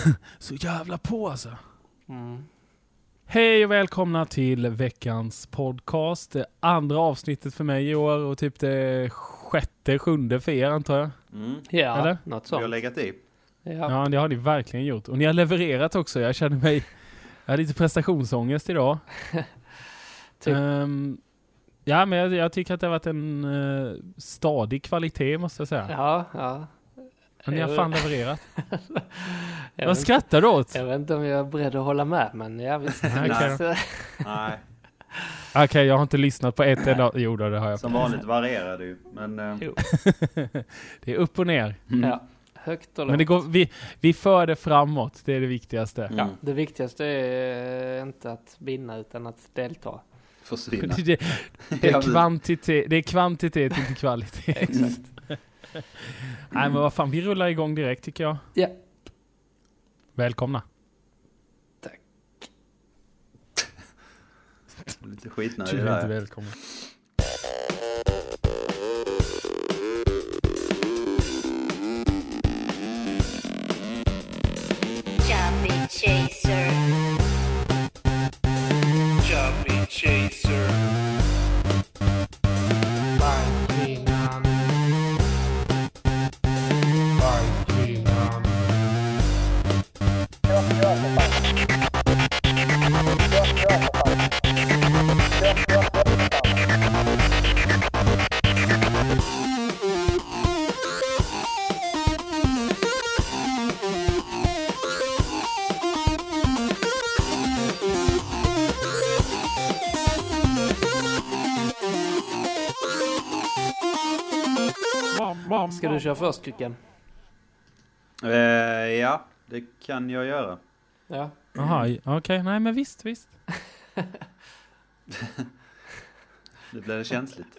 Så jävla på alltså. Hej och välkomna till veckans podcast. Det andra avsnittet för mig i år och typ det sjunde för er antar jag. Ja, eller? något sånt. Vi har legat i. Ja, det har ni verkligen gjort. Och ni har levererat också. Jag har lite prestationsångest idag. Typ. Ja, men jag tycker att det har varit en stadig kvalitet måste jag säga. Ja. Men ni har fan levererat. Jag Vad skrattar du åt? Jag vet inte om jag är beredd att hålla med, men jag visst. Nej. Okej, jag har inte lyssnat på ett enda. Jo, det har jag. Som vanligt varierar det ju. Men, det är upp och ner. Ja, högt och lågt. Men det går, vi för det framåt, det är det viktigaste. Ja, det viktigaste är inte att vinna utan att delta. Försvinna. Det är kvantitet, inte kvalitet. Exakt. Nej, men vad fan, vi rullar igång direkt tycker jag. Ja. Välkomna. Tack. Lite skitnödig Du är inte där. välkommen. Chubby Chaser. Chubby Chaser. Ska du köra först, Kuken? Ja, det kan jag göra. Ja. Jaha, okej. Nej, men visst. Nu blir det känsligt.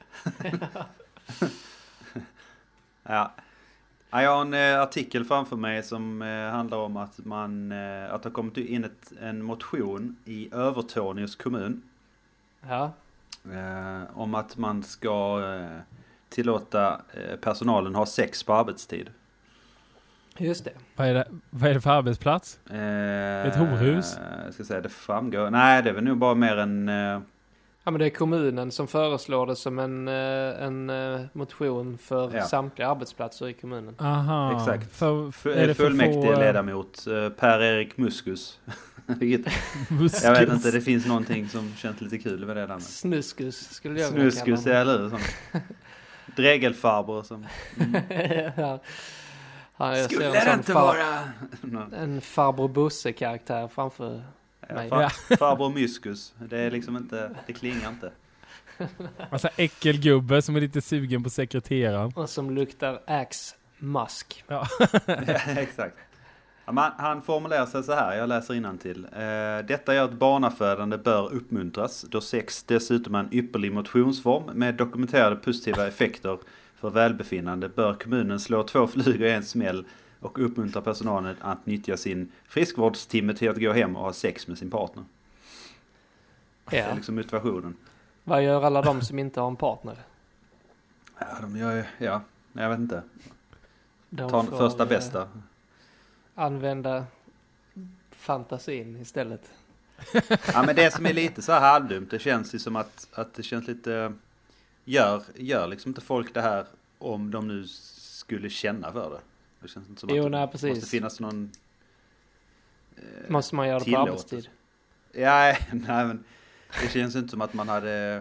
Ja. Jag har en artikel framför mig som handlar om att att det har kommit in en motion i Övertorneås kommun. Ja. Om att man ska tillåta personalen ha sex på arbetstid. Just det. Vad är det för arbetsplats? Ett horhus? Jag ska säga, det framgår. Nej, det är väl nog bara mer en... Ja, men det är kommunen som föreslår det som en motion för samtliga arbetsplatser i kommunen. Aha. Exakt. Är det fullmäktige ledamot Per-Erik Muskus. Jag vet inte, det finns någonting som känns lite kul med det där. Snuskus skulle jag vilja kalla Snuskus, eller hur? Dregelfarbror som... Ja. Ja, jag Skulle ser det inte vara... en farbror Bosse-karaktär framför mig. Farbror Muskus. Det är liksom inte... Det klingar inte. Alltså äckelgubbe som är lite sugen på sekreteraren. Och som luktar Axe Musk. Ja. Ja, exakt. Han formulerar sig så här, jag läser innantill. Detta gör att barnafödande bör uppmuntras, då sex dessutom är en ypperlig motionsform med dokumenterade positiva effekter för välbefinnande, bör kommunen slå 2 flugor i en smäll och uppmuntra personalen att nyttja sin friskvårdstimme till att gå hem och ha sex med sin partner. Det är liksom motivationen. Vad gör alla de som inte har en partner? Ja, de gör ju, jag vet inte. De Ta får, första bästa. Använda fantasin istället. Ja, men det som är lite så här halvdumt, det känns ju som att det känns lite... Gör liksom inte folk det här om de nu skulle känna för det. Det känns inte som att det måste finnas någon... Måste man göra det på arbetstid? Ja, nej, men det känns inte som att man hade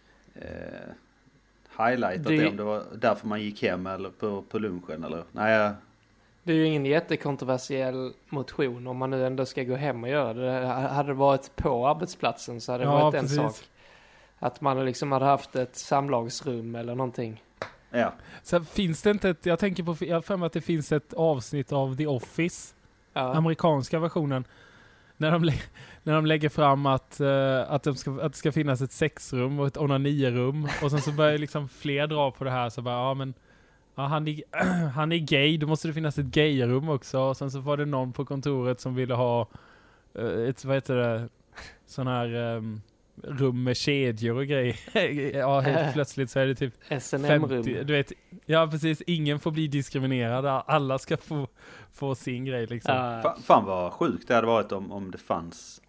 highlightat det om det var därför man gick hem eller på lunchen. Eller, nej, det är ju ingen jättekontroversiell motion om man nu ändå ska gå hem och göra det. Hade det varit på arbetsplatsen så hade det varit en sak. Att man liksom hade haft ett samlagsrum eller någonting. Ja. Så finns det inte jag har för mig att det finns ett avsnitt av The Office, amerikanska versionen, när de lägger fram att det ska finnas ett sexrum och ett onanirum och sen så börjar liksom fler dra på det här så bara, han är gay, då måste det finnas ett gayrum också. Och sen så var det någon på kontoret som ville ha ett, sån här rum med kedjor och grejer. Ja, helt plötsligt så är det typ SNM-rum. 50, du vet, ja precis, ingen får bli diskriminerad, alla ska få sin grej liksom. Fan vad sjukt det hade varit om det fanns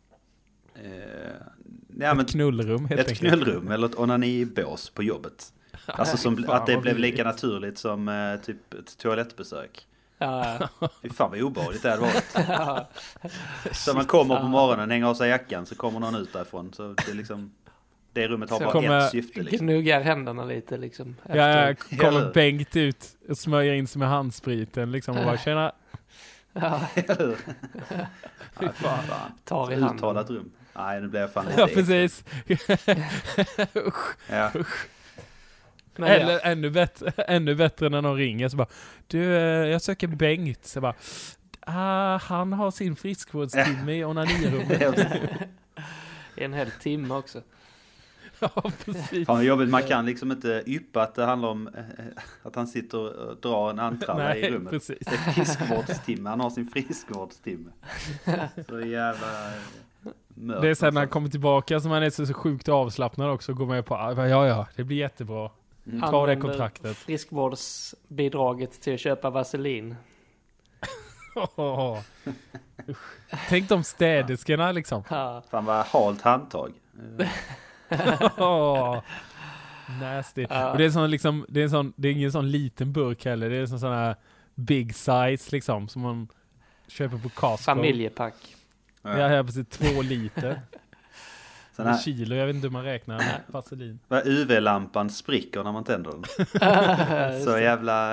ett knullrum helt enkelt. Ett knullrum eller ett onanibås på jobbet. Alltså som, att det blev lika naturligt som typ ett toalettbesök. Fy fan vad obehagligt det hade varit. Så man kommer på morgonen, hänger av sig jackan, så kommer någon ut därifrån. Så det är liksom, det rummet har bara ett syfte liksom. Gnuggar händerna lite liksom. Ja, kommer Bengt ut och smörjer in sig med handspriten liksom och bara känna. Fan. Tar i handen. Uttalat rum. Nej, nu blev jag fan Ja, precis. Ja. Eller ännu bättre när någon ringer så bara, du, jag söker Bengt. Så bara, han har sin friskvårdstimme i onanirummet. En hel timme också. Ja, precis. Fan, jobbigt. Man kan liksom inte yppa att det handlar om att han sitter och drar en antralla i rummet. Precis. Det är friskvårdstimme. Han har sin friskvårdstimme. Så jävla mörkt. Det är sen när han kommer tillbaka som han är så sjukt avslappnad också. Går med på, ja, det blir jättebra. Ta det kontraktet. Friskvårdsbidraget till att köpa vaselin. Tänk de städerskorna liksom. Fan vad halt handtag. Nasty. Och det är sån liksom, det är ingen sån liten burk heller. Det är sån här big size liksom som man köper på Costco. Familjepack. Ja, precis 2 liter. Sån kilo, jag vet inte hur man räknar vaselin. UV-lampan spricker när man tänder den. Så jävla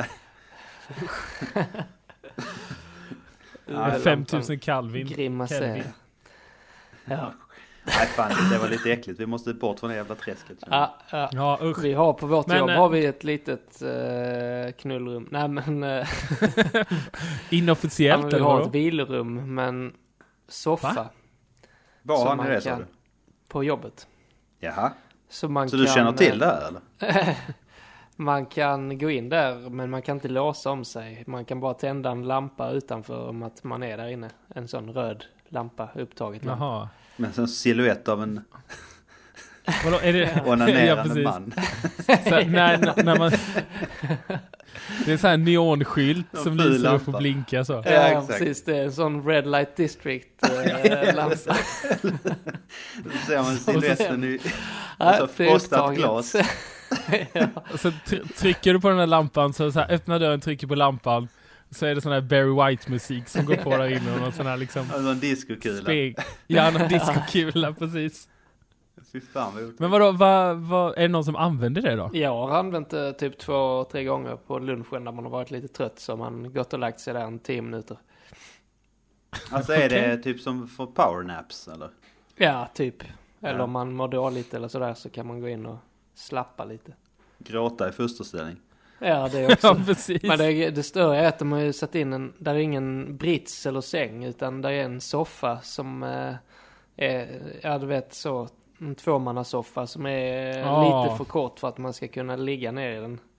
5000 Kelvin. Grimaser. Ja. Nej fan, det var lite äckligt. Vi måste bort från det jävla träsket. Ja, usch. Vi har på vårt jobb har vi ett litet knullrum. Nej men inofficiellt eller vi har ett vilrum men soffa. Var har ni det så? På jobbet. Jaha. Så du känner till det här eller? Man kan gå in där men man kan inte låsa om sig. Man kan bara tända en lampa utanför om att man är där inne. En sån röd lampa, upptaget lampa. Jaha. Men som silhuett av en vadå, är det onanerande man. Så, när man det är så här neonskylt som lyser och får blinka så. Ja, precis. Det är en sån Red Light District lampa. Då ser man silhuetten i frostat glas. Och så trycker du på den här lampan så här, öppnar dörren, trycker på lampan. Så är det sån här Barry White-musik som går på där inne. Och någon sån här liksom... Någon diskokula. Ja, någon diskokula, precis. Fy fan vad gjort. Men vadå, är det någon som använder det då? Jag har använt det typ 2-3 gånger på lunchen när man har varit lite trött. Så man gått och lagt sig där en 10 minuter. Alltså är det typ som för powernaps eller? Ja, typ. Eller om man mår dåligt eller sådär så kan man gå in och slappa lite. Gråta i fosterställning. Ja, det är också. Ja, precis. Men det större är att de har ju satt in där är ingen brits eller säng utan där är en soffa som är, ja du vet så, en 2-mannasoffa som är lite för kort för att man ska kunna ligga ner i den.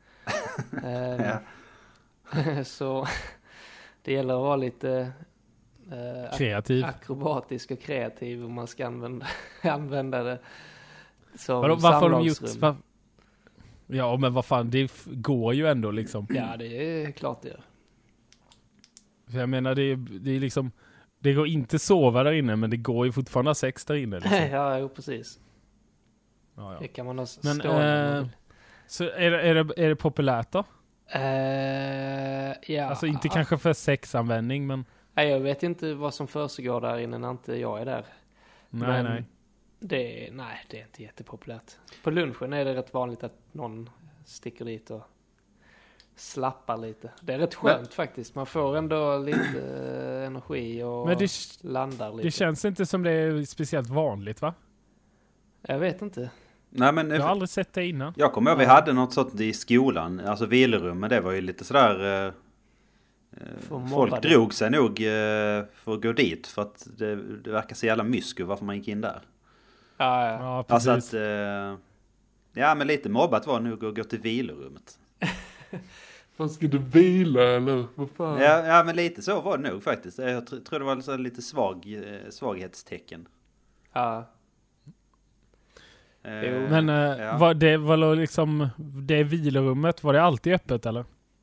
Så det gäller att vara lite kreativ. Akrobatisk och kreativ om man ska använda det som varför har de samlagsrum. Ja, men vad fan, det går ju ändå liksom. Ja, det är klart det gör. För jag menar, det är liksom, det går inte sova där inne, men det går ju fortfarande sex där inne. Liksom. Ja, precis. Ja. Det kan man ha men, så är det populärt då? Ja. Alltså inte kanske för sexanvändning, men... Nej, jag vet inte vad som försiggår där inne när inte jag är där. Nej. Det är inte jättepopulärt. På lunchen är det rätt vanligt att någon sticker dit och slappar lite. Det är rätt skönt faktiskt. Man får ändå lite energi och landar lite. Det känns inte som det är speciellt vanligt, va? Jag vet inte. Nej, men jag har aldrig sett det innan. Jag kommer ihåg vi hade något sånt i skolan. Alltså vilorum, men det var ju lite sådär... folk drog sig nog för att gå dit. För att det verkar så jävla mysko varför man gick in där. Ja, precis. Alltså att... ja, men lite mobbat var nog att gå till vilorummet. Vad ska du vila eller? Vad fan? Ja, men lite så var det nog faktiskt. Jag tror det var så lite svaghetstecken. Ja. Men var det liksom det vilorummet, var det alltid öppet eller?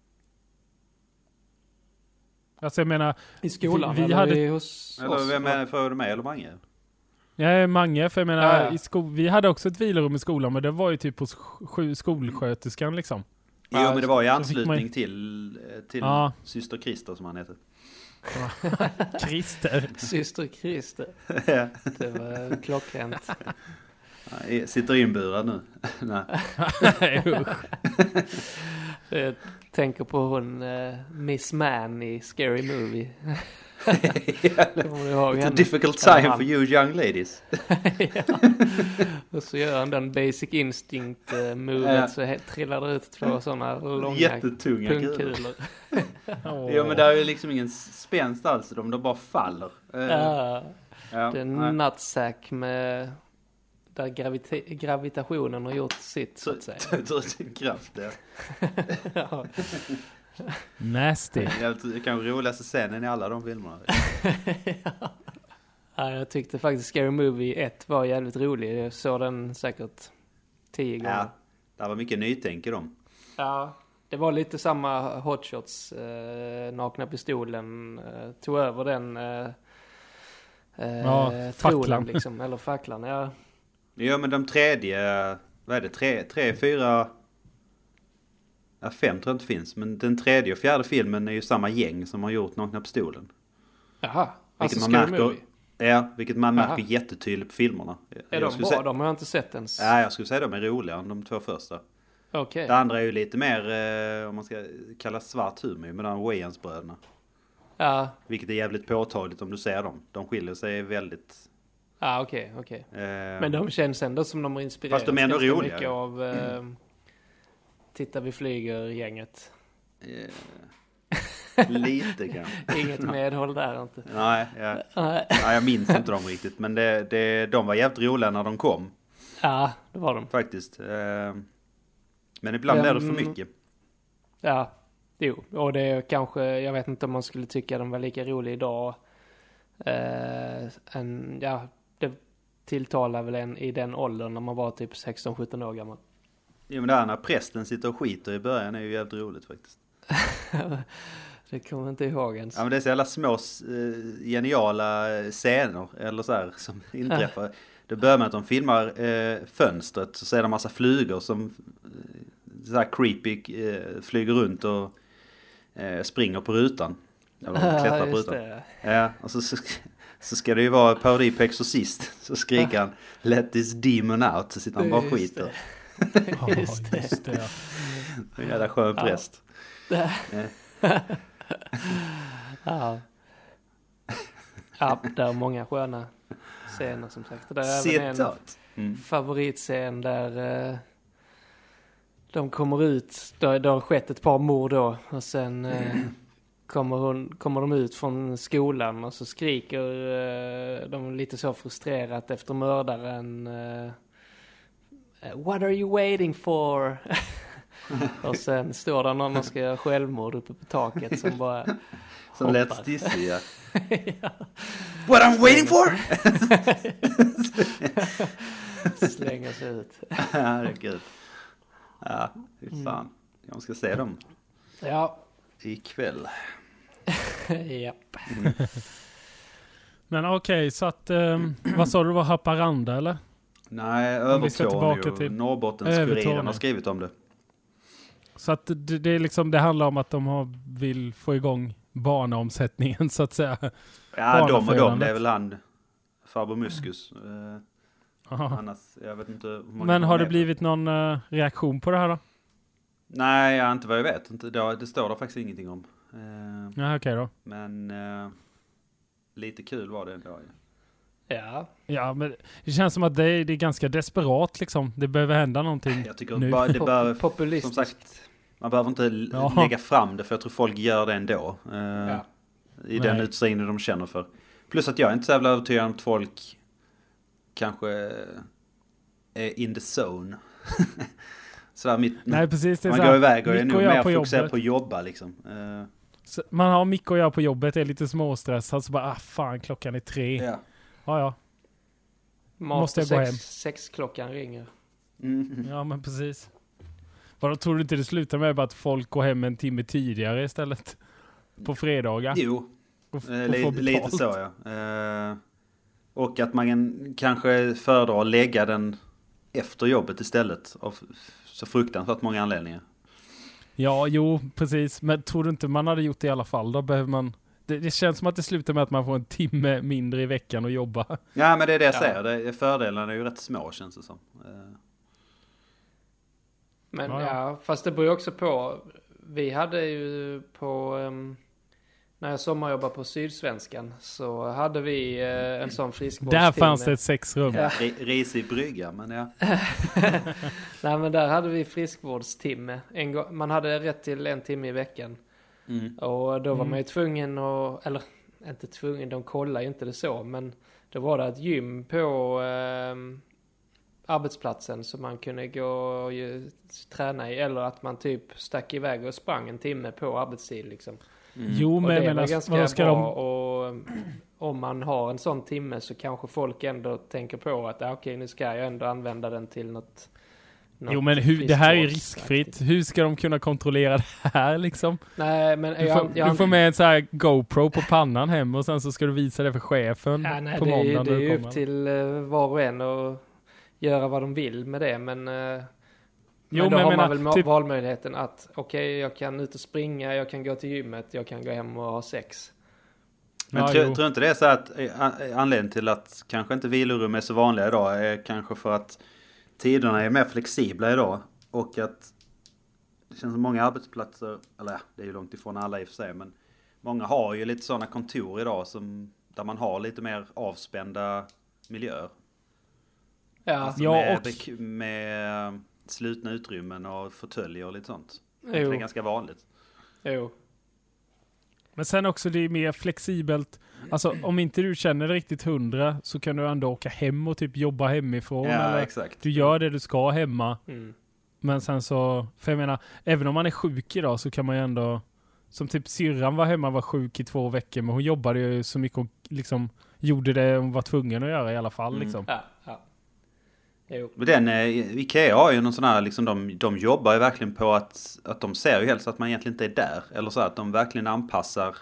Alltså jag menar i skolan vi hade hos eller oss. vem är för med eller Mange? Ja, Mange, för jag menar vi hade också ett vilorum i skolan, men det var ju typ hos skolsköterskan liksom. Jo, men det var i anslutning till syster Christer som han heter. Krister. Syster Christer. Ja. Det var klockrent. Sitter inburad nu. Nej, usch. Jag tänker på hon Miss Man i Scary Movie. It's a difficult time for you young ladies. Ja. Och så gör han den Basic Instinct-movet så trillar det ut 2 sådana långa jättetunga pungkulor. Ja, men det är ju liksom ingen spänst alls, de bara faller. Ja. Det är en nutsack med där gravitationen har gjort sitt så att säga. Tar sin kraft där. Ja. Nasty. Det kanske roligaste scenen i alla de filmerna. Ja, jag tyckte faktiskt Scary Movie 1 var jävligt rolig. Jag såg den säkert 10 gånger. Ja, det var mycket nytänk i dem. Ja, det var lite samma Hot Shots, Nakna Pistolen, tog över den facklan. liksom, eller facklan, ja. Ja, men de tredje, vad är det, 3, 4... Ja, 5 tror jag inte finns. Men den tredje och fjärde filmen är ju samma gäng som har gjort Nakna Pistolen. Jaha, vilket alltså man märker, vilket man märker jättetydligt på filmerna. Är de bra? De har jag inte sett ens. Ja, jag skulle säga de är roligare än de 2 första. Okay. Det andra är ju lite mer, om man ska kalla svart humor, med de Wayans-bröderna. Ja. Vilket är jävligt påtagligt om du ser dem. De skiljer sig väldigt... Ja, okej. Men de känns ändå som de har inspirerats. Fast de är ändå roliga. Mycket av Titta vi flyger-gänget. Lite kanske. Inget medhåll där inte. Nej, jag minns inte dem riktigt. Men de var jävligt roliga när de kom. Ja, det var de. Faktiskt. Men ibland är det för mycket. Ja, jo. Och det är kanske, jag vet inte om man skulle tycka de var lika roliga idag. Det tilltalar väl en i den åldern när man var typ 16-17 år gammal. Jo, men det här när prästen sitter och skiter i början är ju jävligt roligt faktiskt. Det kommer jag inte ihåg ens. Ja, men det är så jävla små geniala scener eller så här som inträffar. Det börjar med att de filmar fönstret, så ser de massa flugor som så här creepy flyger runt och springer på rutan. Eller klättrar på rutan. Ja, och så ska det ju vara parodi på Exorcist. Så skriker han "Let this demon out", så sitter han bara och skiter. Just det. En jävla skön präst. Ja. Ja, det är många sköna scener som sagt. Det är även en favoritscen där de kommer ut. Det har skett ett par mord då. Och sen kommer de ut från skolan och så skriker de lite så frustrerat efter mördaren. What are you waiting for? Och sen står där någon och ska göra självmord uppe på taket som bara som lätt stissig, ja. Ja. What I'm waiting for? Slänger sig ut. Herregud. Ja, fy fan. Jag ska se dem. Ja. Ikväll. Japp. Men okej, så att vad sa du, var Haparanda eller? Nej, Övertorneå. Till Norrbottens-Kuriren har skrivit om det. Så att det är liksom, det handlar om att de vill få igång barnomsättningen så att säga. Ja, de och de, det är väl han farbror Muskus. Annars, jag vet inte. Men har det blivit någon reaktion på det här då? Nej, inte vad jag vet. Det står där faktiskt ingenting om. Ja, okej då. Men lite kul var det ändå. Ja, men det känns som att det är ganska desperat liksom. Det behöver hända någonting. Jag tycker nu. bara det behöver, populistiskt. som sagt, man behöver inte lägga fram det, för jag tror folk gör det ändå. I den utsträckning de känner för. Plus att jag är inte så jävla övertygad om att folk kanske är in the zone. Så nej, precis. Det är man så går iväg och är nog mer på fokuserad på att jobba liksom. Så man har mycket att göra på jobbet, är lite småstressad, så bara fan, klockan är 3. Ja. måste jag gå hem. 6-klockan ringer. Ja, men precis. Vadå, tror du inte det slutar med att folk går hem en timme tidigare istället? På fredagar? Jo, och lite så ja. Och att man kanske föredrar att lägga den efter jobbet istället. Av så fruktansvärt många anledningar. Ja, jo, precis. Men tror du inte man hade gjort det i alla fall? Då behöver man... Det känns som att det slutar med att man får en timme mindre i veckan att jobba. Ja, men det är det jag säger. Fördelarna är ju rätt små, känns det som. Men ja, fast det beror ju också på. Vi hade ju på... när jag sommarjobbade på Sydsvenskan så hade vi en sån friskvårdstimme. Där fanns det ett 6-rum. Ja. Risig brygga, men ja. Nej, men där hade vi friskvårdstimme. Man hade rätt till 1 timme i veckan. Och då var man ju tvungen att, eller inte tvungen, de kollar ju inte det så, men då var det ett gym på arbetsplatsen som man kunde gå och träna i, eller att man typ stack iväg och sprang en timme på arbetstid liksom. Jo, men det var ganska bra och om man har en sån timme så kanske folk ändå tänker på att okej, nu ska jag ändå använda den till något. Jo, men det här är riskfritt. Hur ska de kunna kontrollera det här liksom? Nej, men du får med en så här GoPro på pannan hem och sen så ska du visa det för chefen på måndagen. Det är ju upp till var och en och göra vad de vill med det, men då har man väl valmöjligheten att okej, jag kan ut och springa, jag kan gå till gymmet, jag kan gå hem och ha sex. Men tror inte det är så att anledningen till att kanske inte vilorum är så vanliga idag är kanske för att tiderna är mer flexibla idag och att det känns som många arbetsplatser, eller ja, det är ju långt ifrån alla i och för sig, men många har ju lite sådana kontor idag där man har lite mer avspända miljöer. Ja, alltså med slutna utrymmen och fåtöljer och lite sånt. Det är ganska vanligt. Jo. Men sen också det är mer flexibelt. Alltså om inte du känner det riktigt 100 så kan du ändå åka hem och typ jobba hemifrån. Ja, eller exakt. Du gör det du ska hemma. Men sen så, för jag menar, även om man är sjuk idag så kan man ju ändå, som typ syrran var sjuk i 2 veckor, men hon jobbade ju så mycket och liksom gjorde det hon var tvungen att göra i alla fall liksom. Ja. Jo. Men Ikea har ju någon sån här, liksom, de jobbar ju verkligen på att de ser ju helst att man egentligen inte är där. Eller så att de verkligen anpassar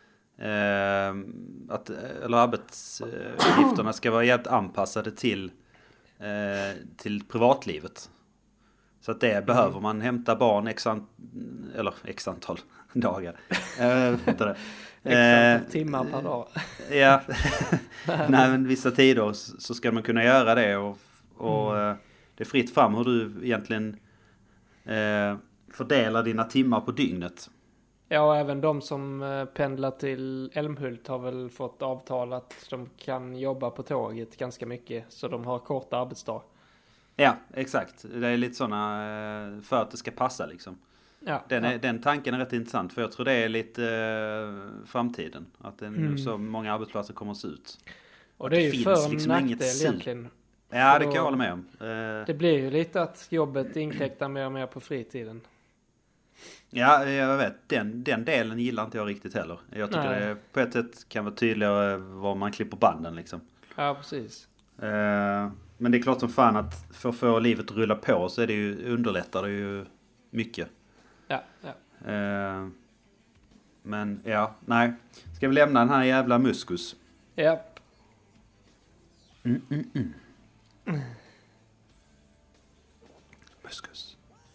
eller arbetsuppgifterna ska vara helt anpassade till privatlivet. Så att det behöver man hämta barn x antal dagar. Timmar per dag. Ja. Nej, men vissa tider så ska man kunna göra det och det är fritt fram hur du egentligen fördelar dina timmar på dygnet. Ja, och även de som pendlar till Älmhult har väl fått avtal att de kan jobba på tåget ganska mycket, så de har korta arbetsdag. Ja, exakt. Det är lite sådana för att det ska passa liksom. Ja, den tanken är rätt intressant, för jag tror det är lite framtiden. Att det nu så många arbetsplatser kommer att se ut. Och det är ju för liksom nackdel egentligen. Ja, det kan jag hålla med om. Det blir ju lite att jobbet inkräktar mer och mer på fritiden. Ja, jag vet. Den delen gillar inte jag riktigt heller. Jag tycker det på ett sätt kan vara tydligare var man klipper banden liksom. Ja, precis. Men det är klart som fan att för att få livet att rulla på så är det ju, underlättar det ju mycket. Ja. Men ja, nej. Ska vi lämna den här jävla muskus? Ja. Muskus.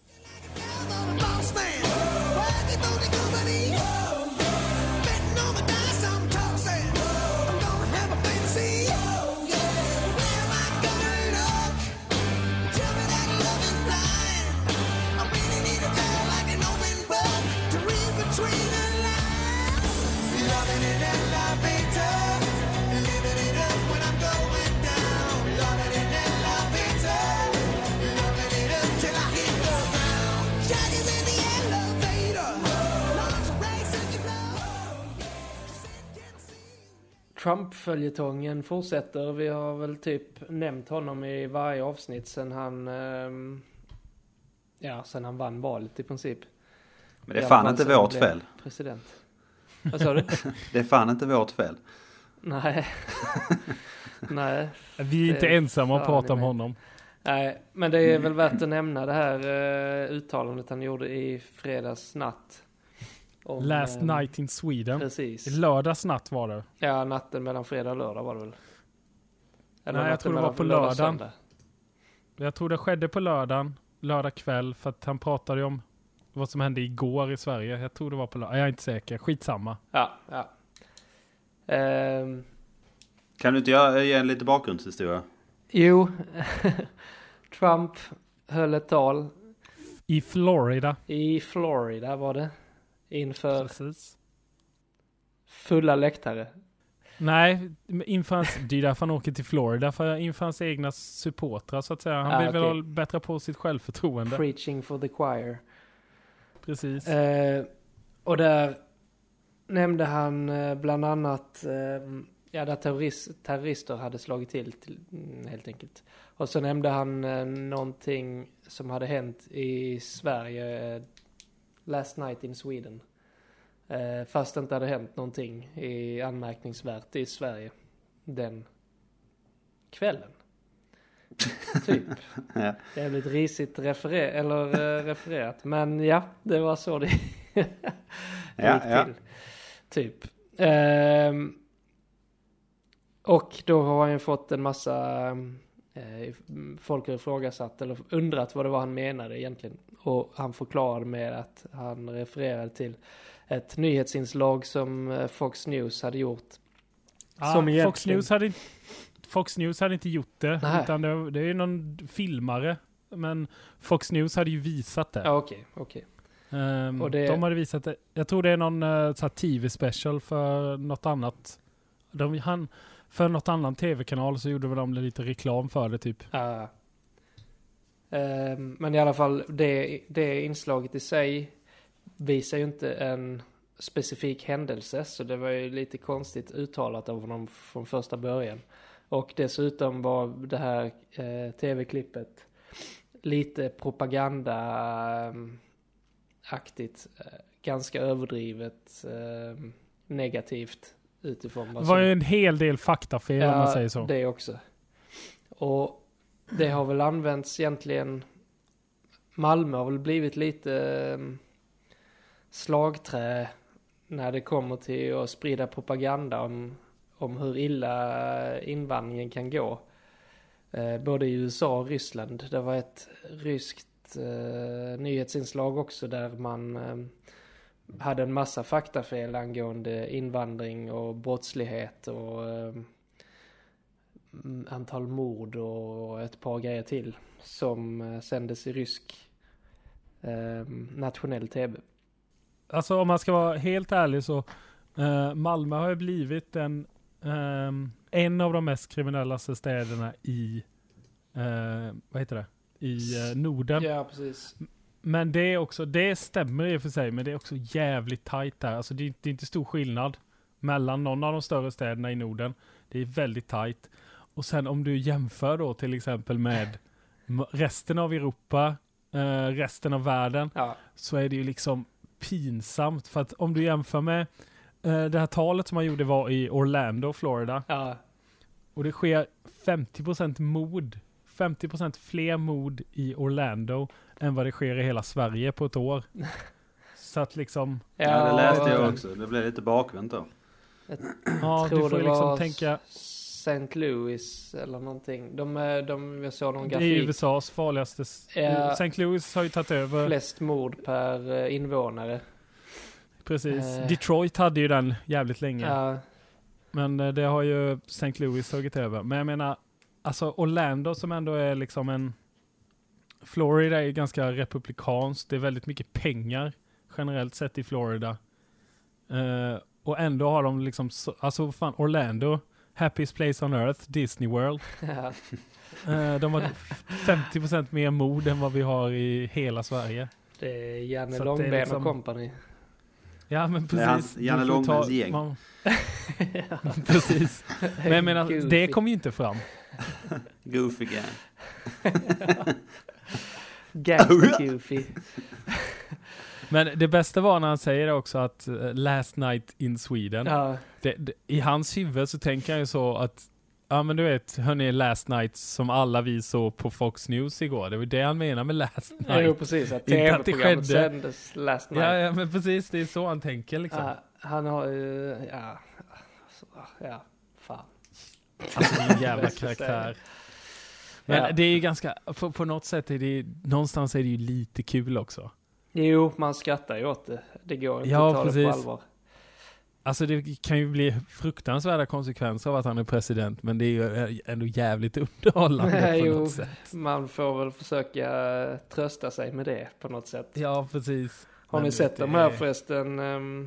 Trump-följetongen fortsätter. Vi har väl typ nämnt honom i varje avsnitt sen han vann valet i princip. Men det är fan inte vårt fel. President. Vad sa du? Det är fan inte vårt fel. Nej. Nej. Vi är inte ensamma att prata om honom. Nej, men det är väl värt att nämna det här uttalandet han gjorde i fredags natt. Om, Last night in Sweden. Precis. Lördags natt var det. Ja, natten mellan fredag och lördag var det väl? Eller nej, jag tror det var på lördagen. Jag tror det skedde på lördag kväll, för att han pratade om vad som hände igår i Sverige. Jag tror det var på lördag. Jag är inte säker. Skitsamma. Ja. Kan du inte ge en lite bakgrundshistoria? Jo. Trump höll ett tal. I Florida. I Florida var det. Inför Precis. fulla läktare. Nej, inför hans, det är därför han åker till Florida, för inför hans egna supportrar så att säga. Han vill väl bättra på sitt självförtroende. Preaching for the choir. Precis. Och där nämnde han bland annat där terrorister hade slagit till helt enkelt. Och så nämnde han någonting som hade hänt i Sverige last night in Sweden. Fast det inte hade hänt någonting anmärkningsvärt i Sverige den kvällen. Typ. Ja. Det är lite risigt refererat. Men ja, det var så det gick till. Typ. Och då har han ju fått en massa folk har ifrågasatt eller undrat vad det var han menade egentligen. Och han förklarade med att han refererade till ett nyhetsinslag som Fox News hade gjort. Som Fox News hade inte gjort det. Nej. Utan det är ju någon filmare. Men Fox News hade ju visat det. Ja, okej. Och de hade visat det. Jag tror det är någon så här tv-special för något annat. För något annan tv-kanal så gjorde väl de lite reklam för det typ. Men i alla fall det inslaget i sig visar ju inte en specifik händelse, så det var ju lite konstigt uttalat av honom från första början. Och dessutom var det här tv-klippet lite propagandaaktigt, ganska överdrivet negativt utifrån vad det var ju en hel del faktafel om man säger så. Det också. Och det har väl använts egentligen. Malmö har väl blivit lite slagträ när det kommer till att sprida propaganda om hur illa invandringen kan gå. Både i USA och Ryssland. Det var ett ryskt nyhetsinslag också där man hade en massa faktafel angående invandring och brottslighet och antal mord och ett par grejer till som sändes i rysk nationell tv. Alltså om man ska vara helt ärlig så Malmö har ju blivit en av de mest kriminallaste städerna i i Norden. Ja, precis. Men det är också, det stämmer i och för sig, men det är också jävligt tajt där. Alltså det är inte stor skillnad mellan någon av de större städerna i Norden. Det är väldigt tajt. Och sen om du jämför då till exempel med resten av Europa, resten av världen, så är det ju liksom pinsamt. För att om du jämför med det här talet som man gjorde var i Orlando, Florida. Ja. Och det sker 50% mord. 50% fler mord i Orlando än vad det sker i hela Sverige på ett år. Så att liksom... Ja, det läste jag också. Det blev lite bakvänt då. Ja, du får liksom tänka... St. Louis eller någonting. Jag såg någon grafik. Det är USAs farligaste... St. Louis har ju tagit över... Flest mord per invånare. Precis. Detroit hade ju den jävligt länge. Ja. Men det har ju St. Louis tagit över. Men jag menar, alltså Orlando som ändå är liksom en... Florida är ganska republikanskt. Det är väldigt mycket pengar generellt sett i Florida. Och ändå har de liksom... Alltså fan, Orlando... Happiest place on earth, Disney World. Ja. De har 50% mer mord än vad vi har i hela Sverige. Det är Janne Långben liksom... och company. Ja, men precis. Janne Långbens gäng. Precis. Men jag menar, Goofy. det kommer ju inte fram. Goofy gang. Gangster Goofy. Men det bästa var när han säger också att last night in Sweden. Ja. I hans huvud så tänker han ju så att ja men du vet, hörni, last night som alla vi såg på Fox News igår. Det var det han menar med last night. Jo, precis. Att Inte att det TV-programmet skedde. sändes last night. Ja, men precis. Det är så han tänker liksom. Han har ju... Ja, fan. Alltså det är en jävla karaktär. Men det är ju ganska... På något sätt är det... Någonstans är det ju lite kul också. Jo, man skrattar ju åt det. Det går inte Ja, att ta precis. det på allvar. Alltså det kan ju bli fruktansvärda konsekvenser av att han är president, men det är ju ändå jävligt underhållande på något sätt. Man får väl försöka trösta sig med det på något sätt. Ja, precis. Har ni sett de här förresten?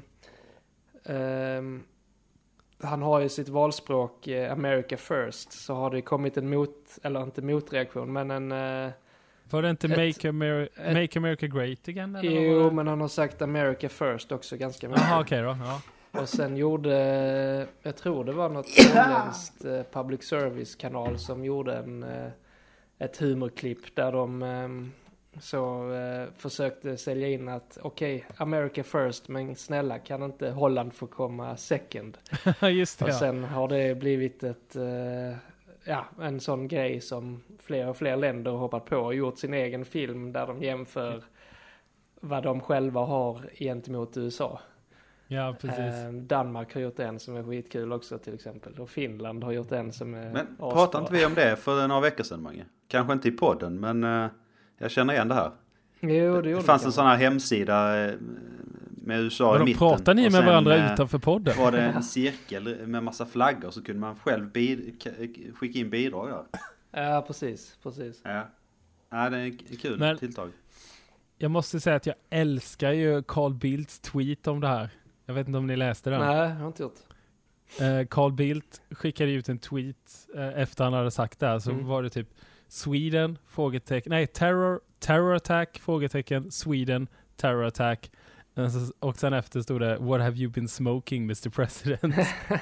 Han har ju sitt valspråk America First, så har det kommit en inte motreaktion, men en... Var det inte Make America Great Again? Eller jo, men han har sagt America First också ganska mycket. Jaha, okej då. Ja. Och sen gjorde, jag tror det var något utländskt public service-kanal som gjorde ett humorklipp där de försökte sälja in att okej, America First, men snälla, kan inte Holland få komma second? Just det, och sen har det blivit en sån grej som fler och fler länder har hoppat på och gjort sin egen film där de jämför vad de själva har gentemot USA. Ja, precis. Danmark har gjort en som är skitkul också till exempel. Och Finland har gjort en som är... Men pratade inte vi om det för några veckor sedan, Mange? Kanske inte i podden, men jag känner igen det här. Jo, det fanns en sån här hemsida med USA i mitten. Pratar ni med varandra utanför podden? Var det en cirkel med massa flaggor, så kunde man själv skicka in bidrag där. Ja, precis. Ja, det är kul tilltag. Jag måste säga att jag älskar ju Carl Bildts tweet om det här. Jag vet inte om ni läste den. Nej, jag har inte gjort. Carl Bildt skickade ut en tweet efter han hade sagt det här. Så var det typ Sweden, terror attack, Sweden, terror attack. Och sen efter stod det What have you been smoking, Mr. President?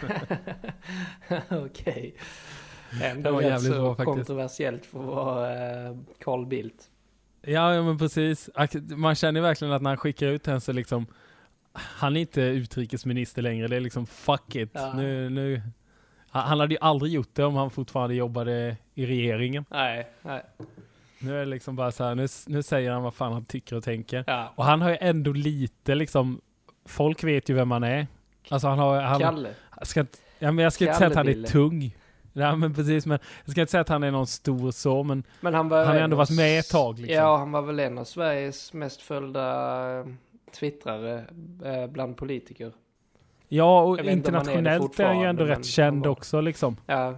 Okej. Det var jävligt bra faktiskt. Kontroversiellt för att vara Carl Bildt. Ja, men precis. Man känner verkligen att när han skickar ut den så liksom, han är inte utrikesminister längre. Det är liksom fuck it. Ja. Nu. Han hade ju aldrig gjort det om han fortfarande jobbade i regeringen. Nej. Nu är det liksom bara så här, nu säger han vad fan han tycker och tänker. Ja. Och han har ju ändå lite liksom, folk vet ju vem han är. Alltså Kalle. Jag ska inte säga att han är tung. Ja, men precis, men jag ska inte säga att han är någon stor så, men han har ändå varit med ett tag liksom. Ja, han var väl en av Sveriges mest följda twittrare bland politiker. Ja, och internationellt är han ju ändå rätt känd också liksom. Ja.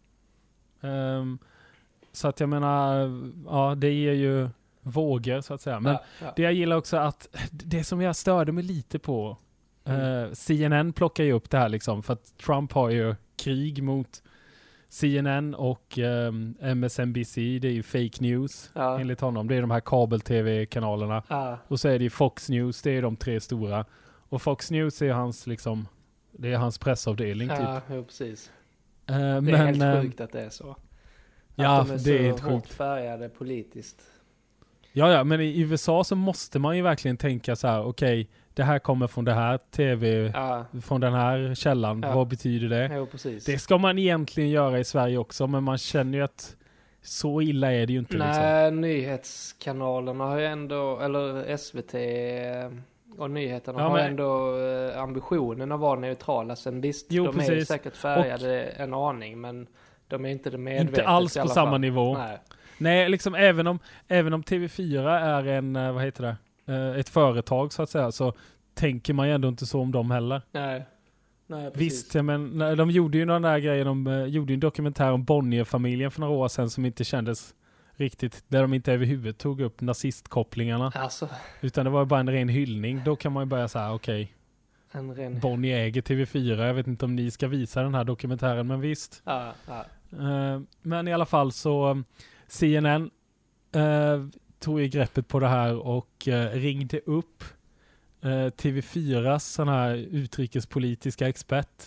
Så att jag menar, ja, det ger ju vågor så att säga. Men det jag gillar också att det som jag störde mig lite på, CNN plockar ju upp det här liksom, för att Trump har ju krig mot CNN och MSNBC, det är ju fake news enligt honom. Det är de här kabel-tv-kanalerna. Och så är det ju Fox News, det är de tre stora. Och Fox News är hans liksom, det är hans pressavdelning typ. Ja, precis. Det är helt sjukt att det är så. Ja, de det är så hårt färgade politiskt. Ja, men i USA så måste man ju verkligen tänka så här, okej, det här kommer från det här tv, från den här källan. Vad betyder det? Jo, precis. Det ska man egentligen göra i Sverige också, men man känner ju att så illa är det ju inte. Nej, liksom. Nyhetskanalerna har ju ändå, eller SVT och nyheterna har ändå ambitionen att vara neutrala. Sen visst, de är ju säkert färgade en aning, men de är inte det medvetet. Inte alls på samma nivå. Nej, liksom även om TV4 är en, ett företag så att säga, så tänker man ju ändå inte så om dem heller. Nej, visst, men de gjorde ju någon där grejen, de gjorde en dokumentär om Bonnier-familjen för några år sedan som inte kändes riktigt, där de inte överhuvud tog upp nazistkopplingarna. Alltså. Utan det var bara en ren hyllning. Då kan man ju börja säga, okej. Bonnier äger TV4. Jag vet inte om ni ska visa den här dokumentären, men visst. Men i alla fall så CNN tog ju greppet på det här och ringde upp TV4s sån här utrikespolitiska expert.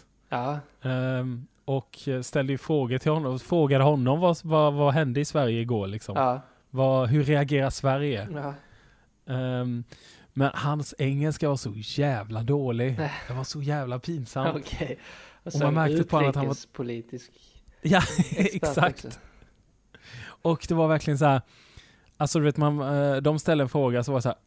Och ställde ju frågor till honom och frågade honom vad hände i Sverige igår liksom. Hur reagerar Sverige? Men hans engelska var så jävla dålig. Det var så jävla pinsamt. Okej. Och man märkte på honom att han var... politisk. Ja, exakt. Också. Och det var verkligen så här... Alltså du vet, de ställde en fråga så var det så här...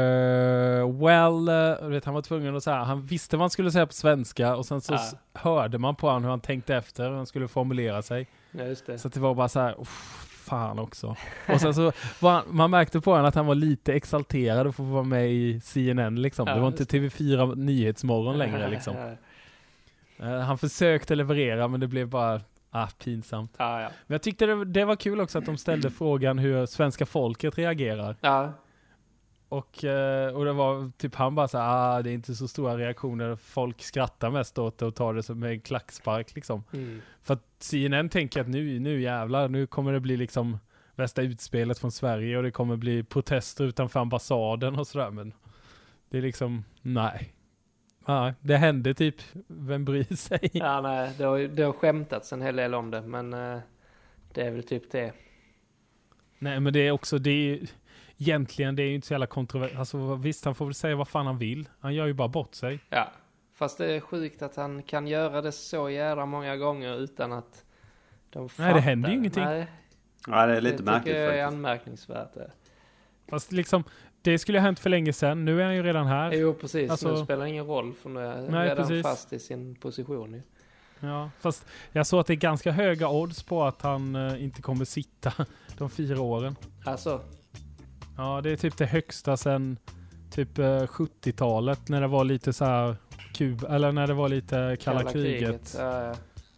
du vet, han var tvungen att säga... Han visste vad han skulle säga på svenska. Och sen så hörde man på honom hur han tänkte efter. Hur han skulle formulera sig. Ja, just det. Så att det var bara så här... fan också. Och sen så man märkte på honom att han var lite exalterad att få vara med i CNN liksom. Det var inte TV4 Nyhetsmorgon längre liksom. Han försökte leverera men det blev bara pinsamt. Men jag tyckte det var kul också att de ställde frågan hur svenska folket reagerar. Ja. Och det var typ han bara så här, det är inte så stora reaktioner. Folk skrattar mest åt det och tar det som en klackspark liksom. För att CNN tänker att nu jävlar, nu kommer det bli liksom värsta utspelet från Sverige och det kommer bli protester utanför ambassaden och sådär. Men det är liksom, nej. Ja, det hände typ, vem bryr sig? Ja, nej, det har skämtats en hel del om det, men det är väl typ det. Nej, men det är också, egentligen det är ju inte så jävla kontroversiellt. Alltså visst, han får väl säga vad fan han vill. Han gör ju bara bort sig. Ja, fast det är sjukt att han kan göra det så jävla många gånger utan att de fattar. Nej, det händer ju ingenting. Nej, det är lite märkligt faktiskt. Det är faktiskt. anmärkningsvärt det. Fast liksom, det skulle ha hänt för länge sedan. Nu är han ju redan här. Jo, precis. Alltså, nu spelar ingen roll för nu är nej, redan precis. fast i sin position ju. Ja, fast jag såg att det är ganska höga odds på att han inte kommer sitta de 4 åren. Alltså? Ja, det är typ det högsta sedan typ 70-talet när det var lite så här eller när det var lite kalla kriget. Ja.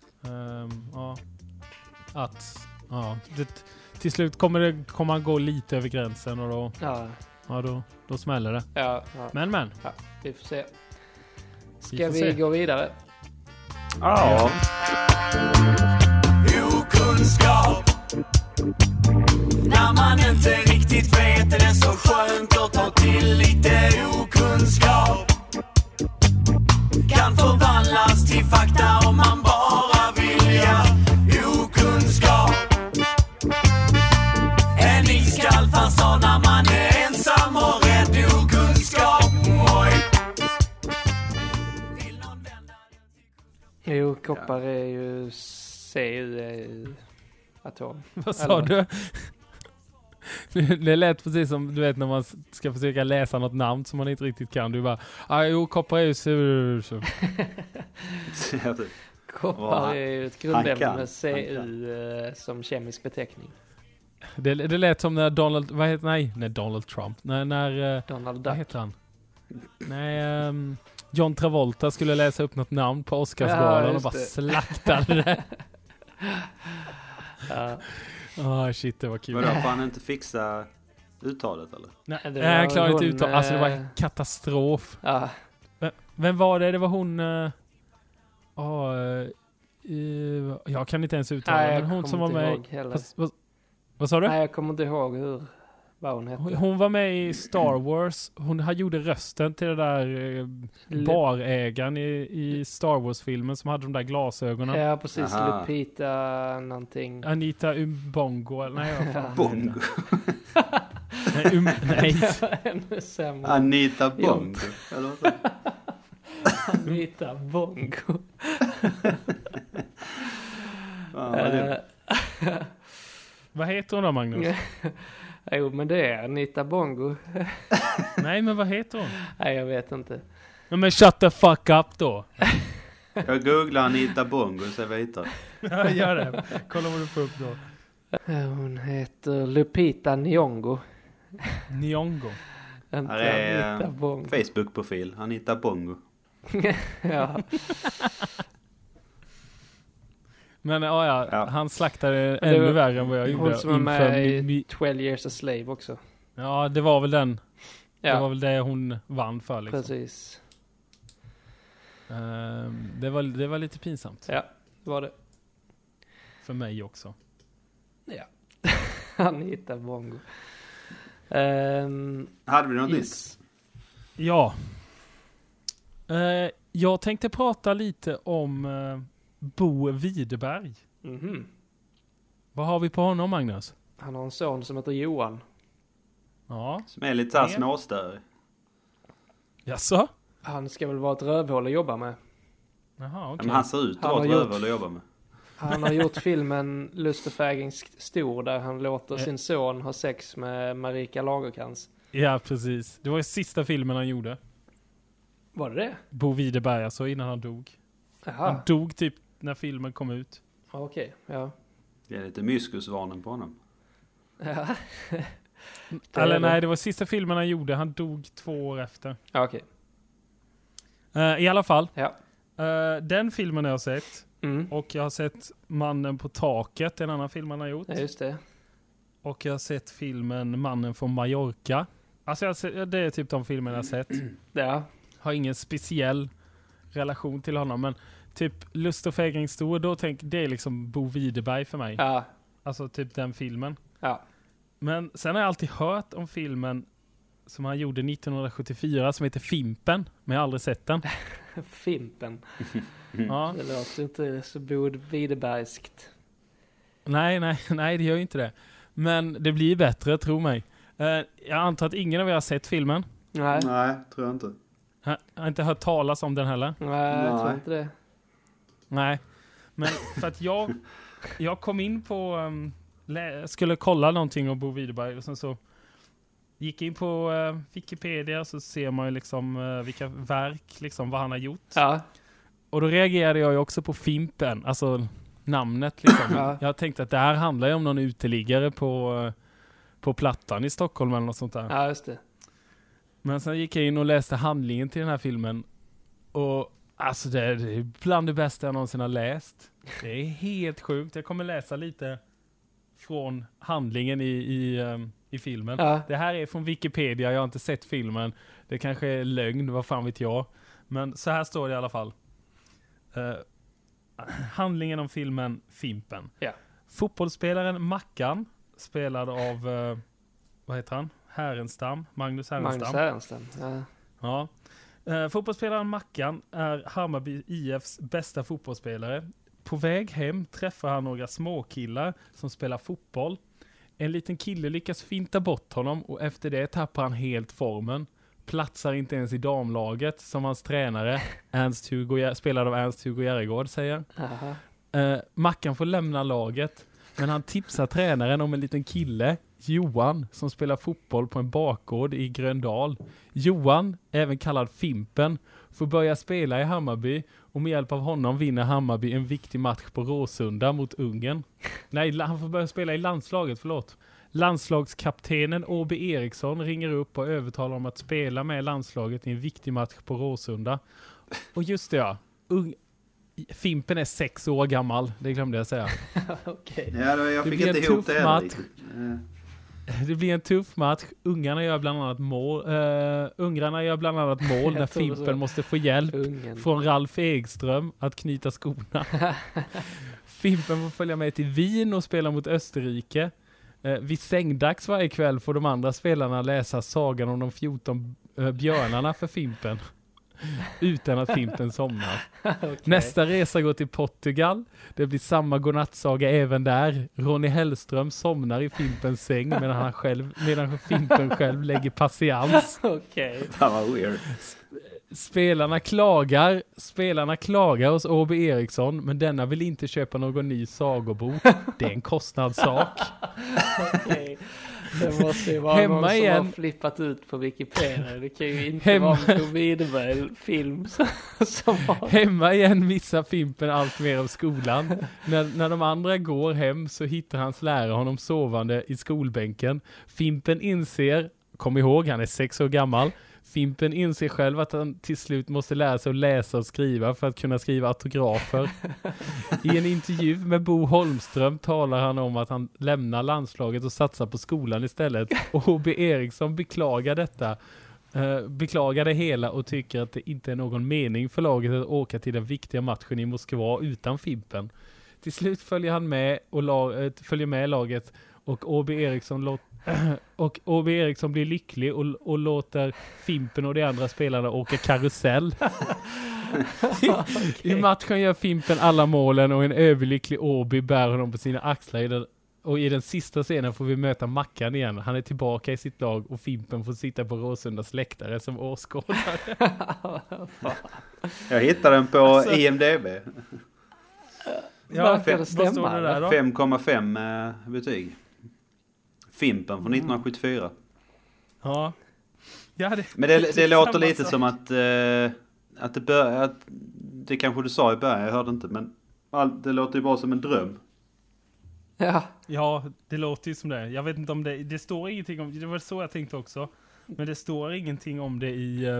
Till slut kommer han gå lite över gränsen och då smäller det. Ja. Men. Ja, vi får se. Ska vi gå vidare? Ja. Okunskap. När man inte riktigt vet är det så skönt att ta till lite okunskap. Kan förvandlas till fakta om man bara vill, ja. Okunskap. En iskall fasad när man är ensam och rädd. Okunskap. Jo, koppar är ju CU-atom. Vad sa du? Det lät precis som, du vet, när man ska försöka läsa något namn som man inte riktigt kan. Du bara, koppar är ju koppar är ju ett grundämne med CU som kemisk beteckning. Det lät som när Donald Trump. När Donald Duck. Vad heter han? Nej, John Travolta skulle läsa upp något namn på Oscarsgalan och bara slaktade det. Shit, det var kul. Vadå, får han inte fixa uttalet eller? Nej, jag klarar inte uttalet. Alltså det var en katastrof. Ja. Vem var det? Det var hon... jag kan inte ens uttala. Men hon som var med... Vad sa du? Nej, jag kommer inte ihåg vad hon hette. Hon var med i Star Wars. Hon gjorde rösten till det där barägaren i Star Wars-filmen som hade de där glasögonen. Ja, precis. Aha. Lupita någonting. Anita Umbongo. Nej, vad fan. Bongo. Nej. Anita Bongo. Anita Bongo. Vad heter hon då, Magnus? Jo, men det är Anita Bongo. Nej, men vad heter hon? Nej, jag vet inte. Men shut the fuck up då. Jag googlar Anita Bongo så jag vet det. Ja, gör det. Kolla vad du får upp då. Hon heter Lupita Nyong'o. Nyong'o. Här är Facebook-profil. Anita Bongo. Ja. Men ja, han slaktade ännu värre än vad jag gjorde. Hon som är med i 12 Years a Slave också. Ja, det var väl den. Ja. Det var väl det hon vann för liksom. Precis. Det var lite pinsamt. Ja, det var det. För mig också. Ja. Anita Bongo. Hade vi något nytt? Ja. Jag tänkte prata lite om Bo Widerberg. Mm-hmm. Vad har vi på honom, Magnus? Han har en son som heter Johan. Ja. Som är lite såhär småstörig. Jaså? Han ska väl vara ett rövhål att jobba med. Jaha, okej. Men han ser ut att vara ett rövhål att jobba med. Han har gjort filmen Lust och fägring stor där han låter sin son ha sex med Marika Lagercrantz. Ja, precis. Det var ju sista filmen han gjorde. Var det? Bo Widerberg, alltså innan han dog. Jaha. Han dog typ när filmen kom ut. Okej, ja. Det är lite myskusvarning på honom. Ja. Eller nej, det var sista filmen han gjorde. Han dog 2 år efter. Ja, okej. I alla fall. Ja. Den filmen har jag sett. Mm. Och jag har sett Mannen på taket, en annan film han har gjort. Ja, just det. Och jag har sett filmen Mannen från Mallorca. Alltså det är typ de filmerna jag har sett. Ja. Har ingen speciell relation till honom, men typ Lust och fägring stor, då det är liksom Bo Widerberg för mig. Ja. Alltså typ den filmen. Ja. Men sen har jag alltid hört om filmen som han gjorde 1974 som heter Fimpen, men jag har aldrig sett den. Fimpen. Ja. Det låter inte så Bo Widerbergskt. Nej, det gör ju inte det. Men det blir bättre, tro mig. Jag antar att ingen av er har sett filmen. Nej, tror jag inte. Jag har inte hört talas om den heller. Nej, jag tror inte det. Nej, men för att jag kom in på skulle kolla någonting om Bo Widerberg och sen så gick in på Wikipedia, så ser man ju liksom vilka verk, liksom vad han har gjort. Ja. Och då reagerade jag ju också på Fimpen, alltså namnet liksom. Ja. Jag tänkte att det här handlar ju om någon uteliggare på Plattan i Stockholm eller något sånt där. Ja, just det. Men sen gick jag in och läste handlingen till den här filmen. Och alltså det är bland det bästa jag någonsin har läst. Det är helt sjukt. Jag kommer läsa lite från handlingen i filmen. Ja. Det här är från Wikipedia. Jag har inte sett filmen. Det kanske är lögn, vad fan vet jag. Men så här står det i alla fall. Handlingen om filmen Fimpen. Ja. Fotbollsspelaren Mackan, spelad av vad heter han? Magnus Härenstam. Ja. Fotbollsspelaren Mackan är Hammarby IFs bästa fotbollsspelare. På väg hem träffar han några småkillar som spelar fotboll. En liten kille lyckas finta bort honom och efter det tappar han helt formen. Platsar inte ens i damlaget som hans tränare spelad av Ernst-Hugo Järegård säger. Mackan får lämna laget, men han tipsar tränaren om en liten kille, Johan, som spelar fotboll på en bakgård i Gröndal. Johan, även kallad Fimpen, får börja spela i Hammarby och med hjälp av honom vinner Hammarby en viktig match på Råsunda mot Ungern. Nej, han får börja spela i landslaget, förlåt. Landslagskaptenen O.B. Eriksson ringer upp och övertalar om att spela med landslaget i en viktig match på Råsunda. Och just det, ja. Fimpen är 6 år gammal, det glömde jag säga. Okej. Ja, jag fick inte ihop det heller. Det blir en tuff match. Ungrarna gör bland annat mål när Fimpen måste få hjälp från Ralf Ekström att knyta skorna. Fimpen får följa med till Wien och spela mot Österrike. Vid sängdags varje kväll får de andra spelarna läsa sagan om de 14 björnarna för Fimpen. Utan att Fimpen somnar. Okay. Nästa resa går till Portugal. Det blir samma godnattsaga även där. Ronny Hellström somnar i Fimpens säng medan Fimpen själv lägger patiens. Okej. Det var weird. Spelarna klagar hos O.B. Eriksson, men denna vill inte köpa någon ny sagobok. Det är en kostnadssak. Okej. Det måste ju vara någon som har flippat ut på Wikipedia. Det kan ju inte vara en Widerberg-film som har... Hemma igen missar Fimpen allt mer av skolan. När de andra går hem så hittar hans lärare honom sovande i skolbänken. Fimpen inser, kom ihåg, han är 6 år gammal. Fimpen inser själv att han till slut måste lära sig att läsa och skriva för att kunna skriva autografer. I en intervju med Bo Holmström talar han om att han lämnar landslaget och satsar på skolan istället. Och O.B. Eriksson beklagar det hela och tycker att det inte är någon mening för laget att åka till den viktiga matchen i Moskva utan Fimpen. Till slut följer han med följer med laget och O.B. Eriksson blir lycklig och låter Fimpen och de andra spelarna åka karusell. I matchen gör Fimpen alla målen och en överlycklig Åby bär honom på sina axlar Och i den sista scenen får vi möta Mackan igen. Han är tillbaka i sitt lag och Fimpen får sitta på Råsundas läktare som åskådare. Jag hittade den på IMDb. Ja, vad står det där då? 5,5 betyg. Fimpen från 1974. Ja. Men det låter lite som att det kanske du sa i början, jag hörde inte, men det låter ju bara som en dröm. Ja, det låter ju som det. Jag vet inte om det står ingenting om, det var så jag tänkte också. Men det står ingenting om det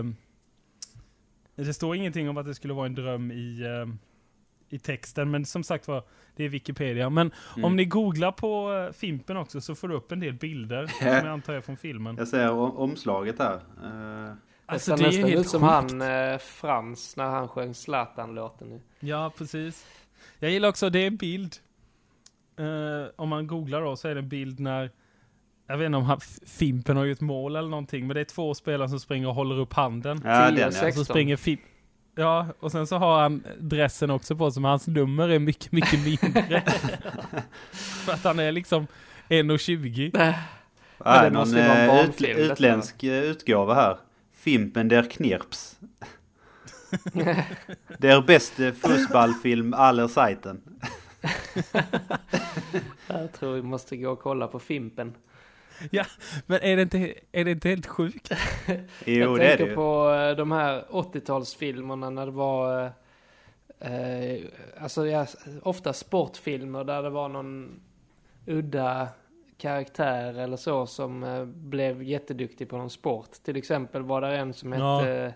det står ingenting om att det skulle vara en dröm i texten, men som sagt var, det är Wikipedia. Men om ni googlar på Fimpen också så får du upp en del bilder som jag antar är från filmen. Jag ser omslaget här. Alltså det är nästan ut som han Frans när han sjöng Zlatan-låten. Ja, precis. Jag gillar också, det är en bild. Om man googlar då så är det en bild när, jag vet inte om Fimpen har gjort mål eller någonting, men det är 2 spelare som springer och håller upp handen. Ja, 10-16. Och så springer Ja, och sen så har han dressen också på som hans nummer är mycket, mycket mindre. För att han är liksom 1,20. Det måste vara en barnfilm, utländsk utgåva här. Fimpen der Knirps. Det är bästa fussballfilm aller Zeiten. Jag tror vi måste gå och kolla på Fimpen. Ja, men är det inte helt sjukt? Jo, jag det är tänker det. på de här 80-talsfilmerna när det var ofta sportfilmer där det var någon udda karaktär eller så som blev jätteduktig på någon sport. Till exempel var det en som hette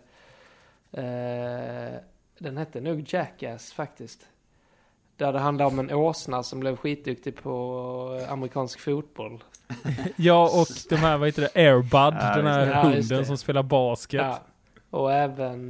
den hette nog Jackass faktiskt. Där det handlar om en åsna som blev skitduktig på amerikansk fotboll. Ja, och de här, vad heter det? Airbud, den här hunden som spelar basket. Ja. Och även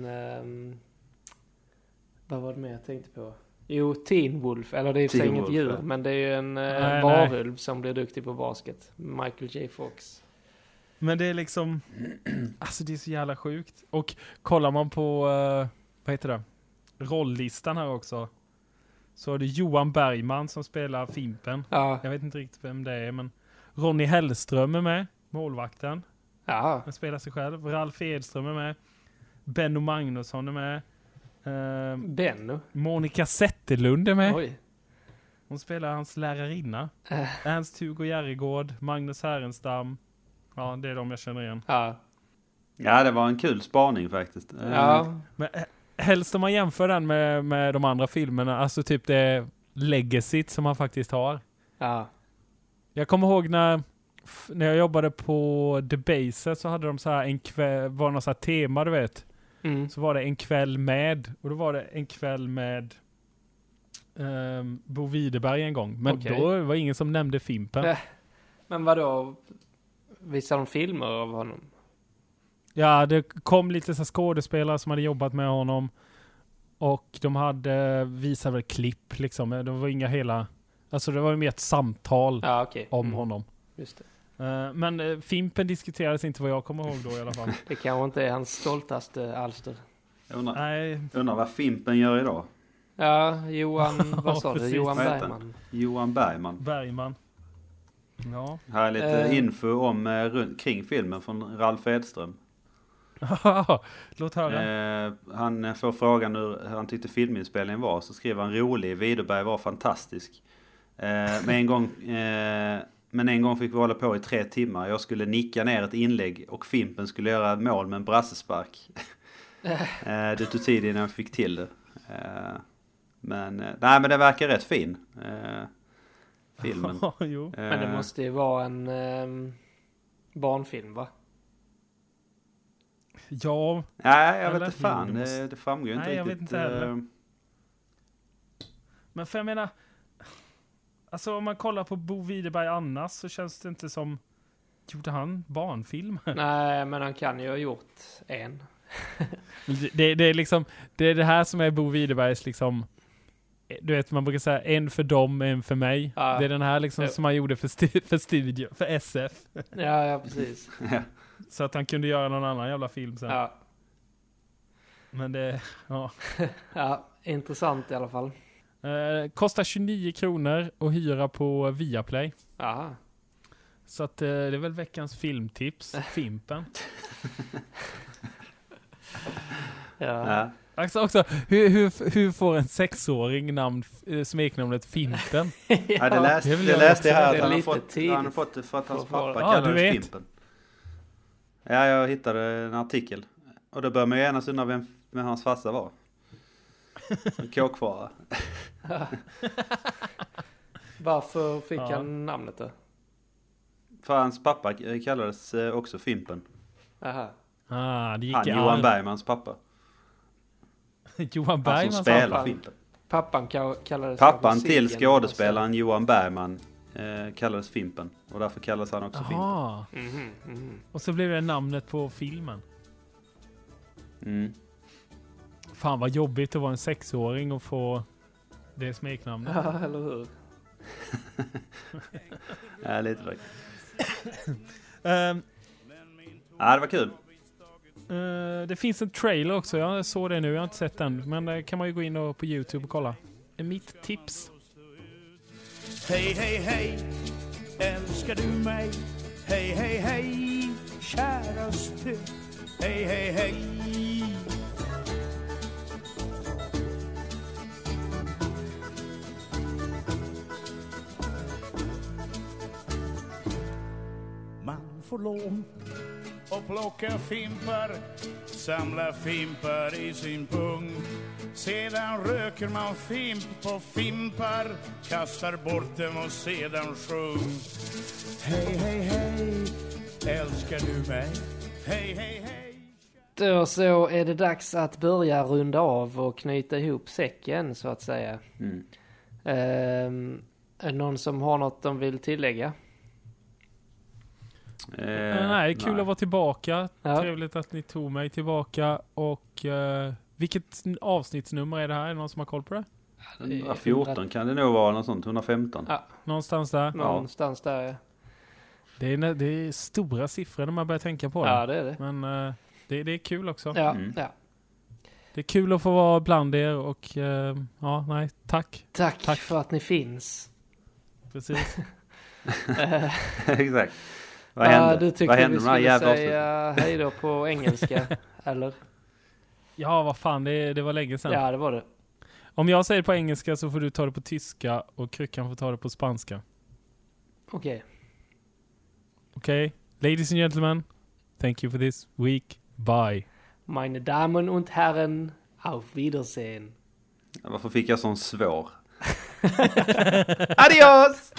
vad var det mer jag tänkte på? Jo, Teen Wolf, eller det är ju inget djur, men det är ju en varulv som blir duktig på basket. Michael J. Fox. Men det är liksom, alltså det är så jävla sjukt. Och kollar man på, vad heter det? Rolllistan här också. Så är det Johan Bergman som spelar Fimpen. Ja. Jag vet inte riktigt vem det är, men Ronny Hellström är med, målvakten. Ja. Han spelar sig själv. Ralf Edström är med. Benno Magnusson är med. Benno? Monica Zetterlund är med. Oj. Hon spelar hans lärarinna. Ernst-Hugo Järregård, Magnus Härenstam. Ja, det är de jag känner igen. Ja, det var en kul spaning faktiskt. Ja. Men helst om man jämför den med de andra filmerna, alltså typ det legacyt som man faktiskt har. Ja. Jag kommer ihåg när jag jobbade på The Base så hade de så här en kväll, var något så här tema, du vet. Så var det en kväll med, och då var det en kväll med Bo Widerberg en gång. Men då var ingen som nämnde Fimpen. Men vadå? Visade de filmer av honom? Ja, det kom lite så skådespelare som hade jobbat med honom. Och de hade visat väl klipp liksom. Det var inga hela... Alltså det var ju mer ett samtal om honom. Just det. Men Fimpen diskuterades inte vad jag kommer ihåg då i alla fall. Det kanske inte är hans stoltaste alster. Jag undrar vad Fimpen gör idag. Ja, Johan, vad sa du? Johan Bergman. Johan Bergman. Ja. Här är lite info om kring filmen från Ralf Edström. Låt höra. Han får frågan hur han tyckte filminspelningen var, så skriver han: rolig, Widerberg var fantastisk. Men en gång fick vi hålla på i 3 timmar. Jag skulle nicka ner ett inlägg och Fimpen skulle göra mål med en brassespark. Det tog tid innan jag fick till det. Men det verkar rätt fin. Filmen. Jo. Men det måste ju vara en barnfilm, va? Ja. Nej, jag vet inte fan. Det framgår inte riktigt. Jag vet inte heller. Men för jag menar, alltså om man kollar på Bo Widerberg annars så känns det inte som, gjorde han barnfilm? Nej, men han kan ju ha gjort en. det är liksom, det är det här som är Bo Widerbergs liksom, du vet man brukar säga en för dem, en för mig. Det är den här liksom som han gjorde för studio, för SF. Ja, precis. Så att han kunde göra någon annan jävla film sen. Ja. Men det, ja, intressant i alla fall. Kostar 29 kronor att hyra på Viaplay. Aha. Så att det är väl veckans filmtips. Fimpen. Ja. Alltså också, hur får en 6-åring smeknamnet Fimpen? Ja, det läste jag här. Det är Han lite har fått det för att hans pappa Ja, kallades Fimpen. Ja, jag hittade en artikel. Och då bör man ju gärna undra vem hans farsa var. En kåkfara. Varför fick han namnet då? För hans pappa kallades också Fimpen. Aha. Det gick han, Johan Bergmans pappa. Johan Bergmans som spelar Fimpen. Pappan till skådespelaren Johan Bergman kallades Fimpen. Och därför kallas han också Fimpen. Och så blev det namnet på filmen. Fan vad jobbigt att vara en 6-åring och få det smeknamnet. Ja, eller hur? Ja, lite faktiskt. Ja, det var kul. Det finns en trailer också. Jag såg det nu, jag har inte sett den. Men där kan man ju gå in på YouTube och kolla. Det är mitt tips. Hej, hej, hej, älskar du mig? Hej, hej, hej, käraste. Hej, hej, hej. Man får lån och plocka fimpar, samla fimpar i sin pung. Sedan röker man fimp på fimpar, kastar bort dem och sedan sjung. Hej, hej, hej, älskar du mig? Hej, hej, hej. Då så är det dags att börja runda av och knyta ihop säcken så att säga. Är det någon som har något de vill tillägga? Nej, kul att vara tillbaka. Ja. Trevligt att ni tog mig tillbaka. Och vilket avsnittsnummer är det här? Är det någon som har koll på det? 114 kan det nog vara, något sånt. 115. Ja. Någonstans där? Någonstans där, ja. Det är stora siffror när man börjar tänka på det. Ja, det är det. Men det är kul också. Ja. Det är kul att få vara bland er och tack. Tack för att ni finns. Precis. Exakt. Vad hände? Du tyckte vi skulle säga hej då på engelska, eller? Ja, vad fan, det var länge sedan. Ja, det var det. Om jag säger det på engelska så får du ta det på tyska och Kryckan får ta det på spanska. Okej. Ladies and gentlemen, thank you for this week. Bye. Meine Damen und Herren, auf Wiedersehen. Varför fick jag sån svår? Adios!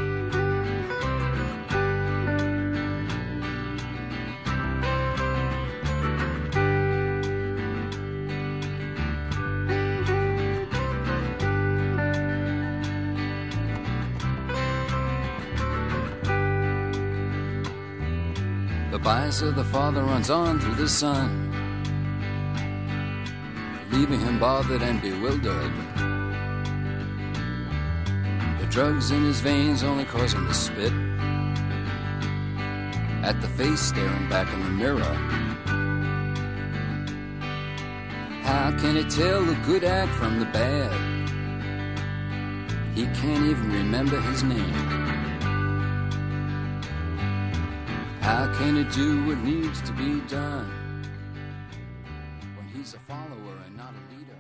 The bias of the father runs on through the son, leaving him bothered and bewildered. The drugs in his veins only cause him to spit at the face staring back in the mirror. How can he tell the good act from the bad? He can't even remember his name. How can he do what needs to be done when he's a follower and not a leader?